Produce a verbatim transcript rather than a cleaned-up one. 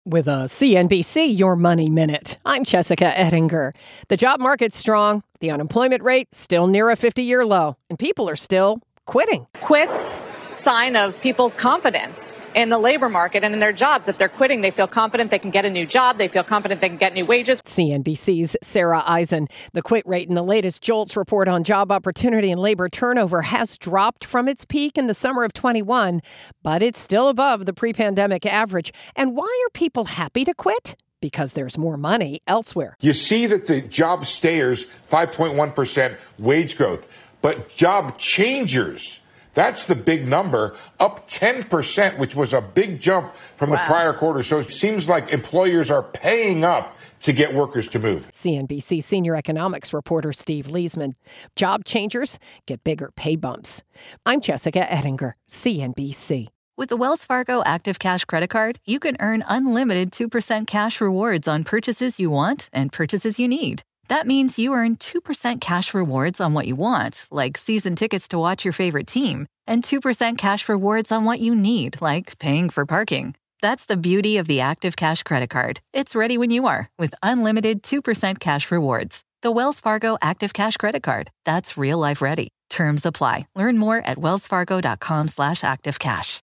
With a C N B C Your Money Minute, I'm Jessica Ettinger. The job market's strong, the unemployment rate still near a fifty-year low, and people are still quitting. Quits, sign of people's confidence in the labor market and in their jobs. If they're quitting, they feel confident they can get a new job. They feel confident they can get new wages. C N B C's Sarah Eisen. The quit rate in the latest JOLTS report on job opportunity and labor turnover has dropped from its peak in the summer of twenty-one, but it's still above the pre-pandemic average. And why are people happy to quit? Because there's more money elsewhere. You see that the job stayers, five point one percent wage growth, but job changers, that's the big number, up ten percent, which was a big jump from wow. the prior quarter. So it seems like employers are paying up to get workers to move. C N B C senior economics reporter Steve Leisman. Job changers get bigger pay bumps. I'm Jessica Ettinger, C N B C. With the Wells Fargo Active Cash Credit Card, you can earn unlimited two percent cash rewards on purchases you want and purchases you need. That means you earn two percent cash rewards on what you want, like season tickets to watch your favorite team, and two percent cash rewards on what you need, like paying for parking. That's the beauty of the Active Cash Credit Card. It's ready when you are, with unlimited two percent cash rewards. The Wells Fargo Active Cash Credit Card. That's real life ready. Terms apply. Learn more at wellsfargo.com slash activecash.